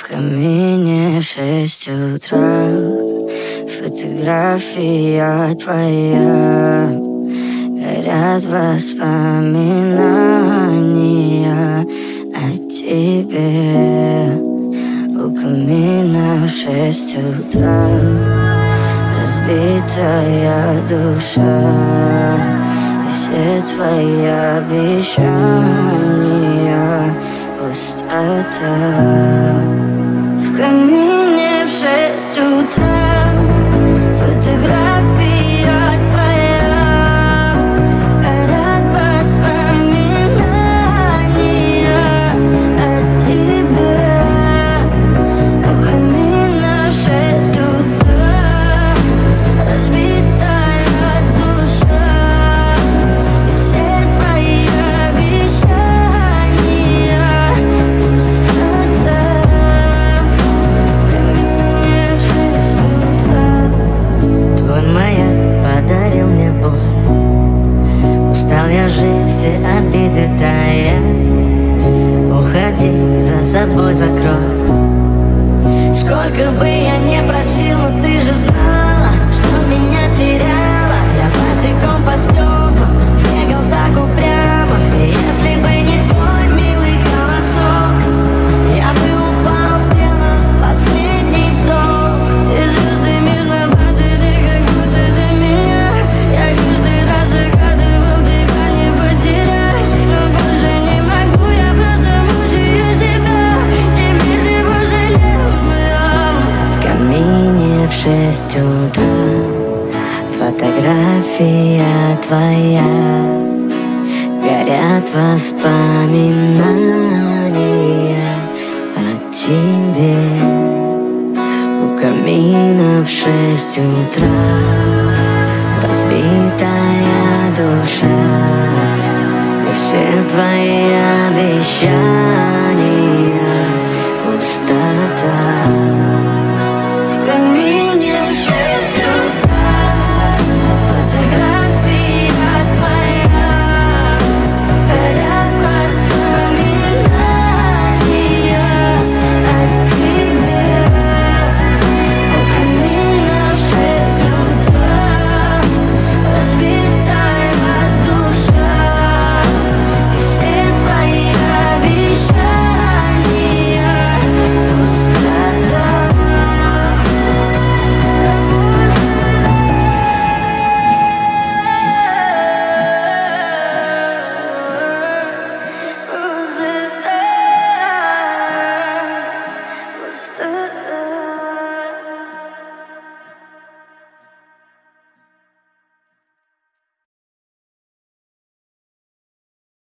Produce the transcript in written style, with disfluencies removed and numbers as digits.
В камине в 6 утра фотография твоя. Горят воспоминания о тебе. У камина в 6 утра разбитая душа. И все твои обещания пустота. В камине в 6 утра фотография твоя. Горят воспоминания о тебе. У камина в 6 утра разбитая душа. И все твои обещания пустота. В камине в 6 утра. Твой маяк подарил мне боль. Устал я жить, все обиды тая. Уходи, за собой закрой. Сколько бы я не просил, но ты же знала, что меня теряла. Я босиком по стеклам бегал так упрямо. И если бы не твой милый голосок, я бы упал, сделав последний вздох. И звезды мирно падали, как будто до меня. Я каждый раз загадывал тебя не потерять, но больше не могу, я просто мучаю себя. Теперь ты пожалел меня. В камине в 6 утра фотография твоя. Горят воспоминания о тебе. У камина в 6 утра разбитая душа. И все твои обещания